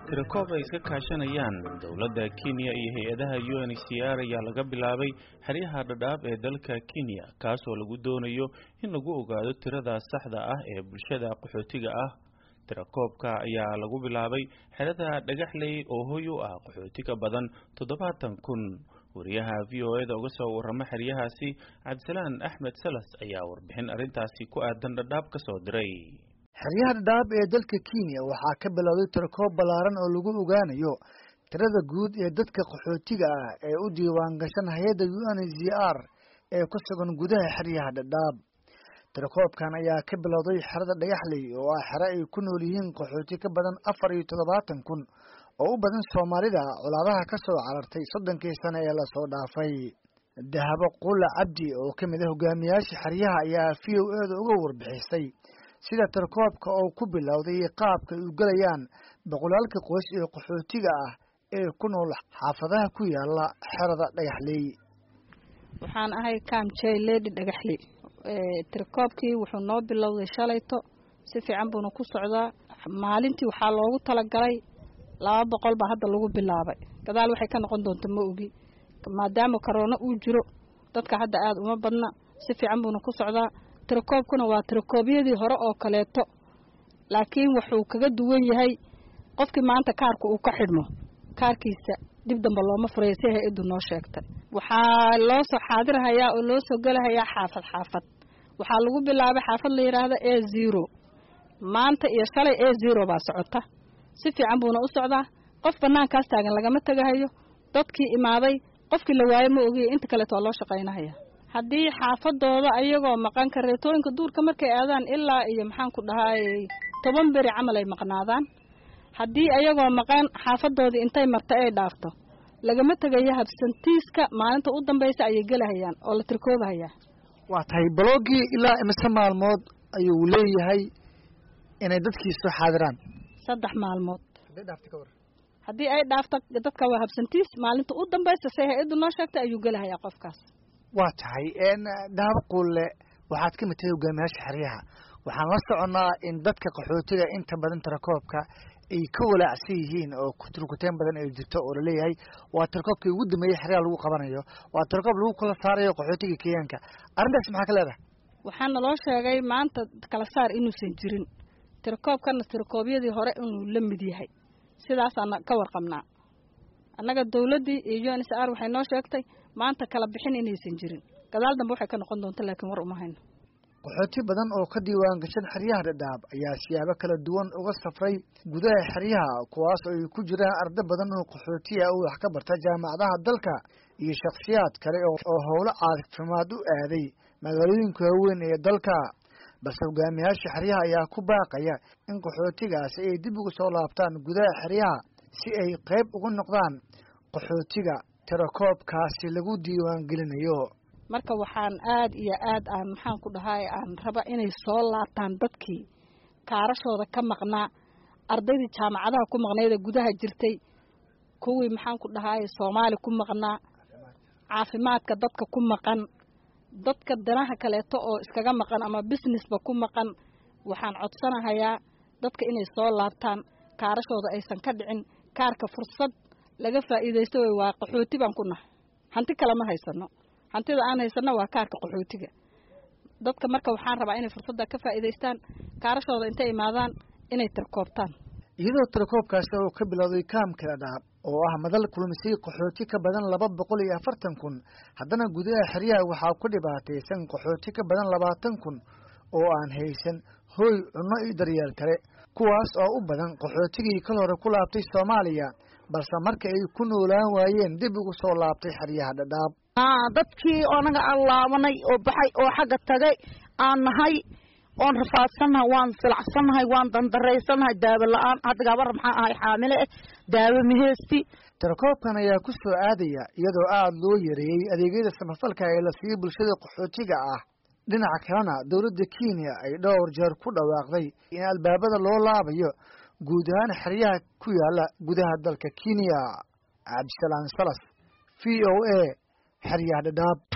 tirakoob ay iska kaashanayaan dowladda Kenya iyo hay'adaha UNHCR ayaa laga bilaabay xeryaha Dadaab ee dalka Kenya kaasoo lagu doonayo in lagu ogaado tirada saxda ah ee bulshada qaxootiga ah. Tirakoobka ayaa lagu bilaabay xerada Dhagaxley oo hoy u ah qaxootiga badan 70,000. wariyaha VOA-da uga soo warrama xeryahaasi Cabdisalaan Axmed Salas ayaa warbixin arrintaasi ku aadan Dadaab ka soo diray. xeryaha Dadaab ee dalka Kenya waxaa ka bilowday tirakoob ballaaran oo lagu ogaanayo tirada guud ee dadka qaxootiga ah ee u diiwaan gashan hay'adda UNHCR ee ku sugan gudaha xeryaha Dadaab. tirakoobkan ayaa ka bilowday xerada Dhagaxley oo ah xero ay ku nool yihiin qaxooti ka badan 74,000 oo u badan Soomaalida colaadaha ka soo carartay 30 sano ee la soo dhaafay. Dahabo Qula Cabdi oo ka mid ah hogaamiyaasha xeryaha ayaa VOA-da uga warbixisay sida tirakoobka oo ku bilowday qaabka ay u galayaan boqolaalka qoys ee qaxootiga ah ee ku nool xaafadaha ku yaala xerada Dhagaxley. waxaan ahay Kamjay Lady Dhagaxley. tirakoobkii wuxuu noo bilowday shalayto si fiican buu ku socdaa. maalintii waxaa loogu talagalay 200 baa hadda lagu bilaabay. gadaal waxay ka noqon doontaa ma ogi maadaama corona uu jiro dadka hadda aad uma badna si fiican buu ku socdaa. tirakoobkuna waa tirakoobyadii hore oo kaleeto laakiin wuxuu kaga duwan yahay qofkii maanta kaarku uu ka xidhmo kaarkiisa dib dambe looma furay si hay'addu noo sheegtay. waxaa loo soo xaadirhayaa oo loo soo galahayaa xaafad waxaa lagu bilaabay xaafad la yiraahdo A0 maanta iyo shalay A0 baa socota si fiican buuna u socdaa. qof banaankaas taagan lagama tagahayo dadkii imaaday qofkii la waayay ma ogi inta kale oo loo shaqeynaya. haddii xaafadooda ayagoo maqan kareetooyinka duurka markay aadaan ilaa iyo maxaan ku dhahay 10 beri camal ay maqnaadaan. haddii ayagoo maqan xaafadoodii intay marta ay dhaafto lagama tagayo habsantiiska maalinta u dambaysa ay galahayaan oo la tirkoobayaa. waa tahay blogii ilaa imisa maalmood ayuu leeyahay inay dadkii soo xaadiraan 3 maalmood. haddii ay dhaafto dadka waa habsantiis maalinta u dambaysa si hay'addu noo sheegtay ayuu galahayaa qofkaas. waa tahay Dahabo Qule waxaad ka mid tahay hogaamiyaasha xeryaha. waxaan la soconaa in dadka qaxootiga inta badan tirakoobka ay ka walaacsan yihiin oo ku turkuteen badan ay jirto oo la leeyahay waa tirakoobkii ugu dambeeyay xeryaha lagu qabanayo waa tirakoob lagu kala saarayo qaxootiga Kenyaanka. arrintaas maxaa ka leedahay? waxaana loo sheegay maanta kala saar inuusan jirin tirakoobkana tirakoobyadii hore inuu la mid yahay sidaas aan ka warqabnaa. annaga dawladdii iyo UNHCR waxay noo sheegtay maanta kala bixin inaysan jirin gadaal dambe waxay ka noqon doontaa laakiin war uma hayno. qaxooti badan oo ka diiwaan gashan xeryaha Dadaab ayaa siyaabo kala duwan uga safray gudaha xeryaha kuwaas oo ay ku jiraan arday badan oo qaxooti ah oo wax ka barta jaamacadaha dalka iyo shakhsiyaad kale oo howlo caafimaad u aaday magaalooyinka waaweyn ee dalka. balse hogaamiyaasha xeryaha ayaa ku baaqaya in qaxootigaasi ay dib ugu soo laabtaan gudaha xeryaha si ay qayb uga noqdaan qaxootiga tirakoobkaasi lagu diiwaan gelinayo. marka waxaan aad iyo aad aan maxaan ku dhahay aan raba inay soo laabtaan dadkii kaarashooda ka maqnaa ardaydii jaamacadaha ku maqnayd gudaha jirtay kuwii maxaan ku dhahay Soomaali ku maqnaa caafimaadka dadka ku maqan dadka danaha kaleeto oo iskaga maqan ama businessba ku maqan waxaan codsanahayaa dadka inay soo laabtaan kaarashooda aysan ka dhicin kaarka fursad laga faa'iideysto waa qaxooti baan ku nahay hanti kale ma haysano hantida aan haysano waa kaarka qaxootiga. dadka marka waxaan rabaa inay fursadda ka faa'iideystaan kaarashooda intay imaadaan inay tirkoobtaan. iyadoo tirakoobkaasi oo ka bilowday kaamka Dadaab oo ah madal kulmisay qaxooti ka badan 240,000 haddana gudaha xeryaha waxaa ku dhibaataysan qaxooti ka badan 20,000 oo aan haysan hoy cunno iyo daryeel kale kuwaas oo u badan qaxootigii kala hore ku laabtay Soomaaliya balse markii ay ku noolaan waayeen dib ugu soo laabtay xeryaha Dadaab. dadkii onaga allaabanay oo baxay oo xagga tagay aan nahay oon rafaadsanahay waan silacsannahay waan dandareysanahay daawo la'aan hadda gabar maxaa ahay xaamile daawo miheysti. tirakoobkan ayaa ku soo aadaya iyadoo aad loo yareeyay adeegyada samafalka ee la siiyay bulshada qaxootiga ah. dhinaca kalena dowladda Kenya ay dhowr jeer ku dhawaaqday in albaabada loo laabayo guud ahaan xeryaha ku yaala gudaha dalka Kenya. Cabdisalaan Salas VOA xeryaha Dadaab.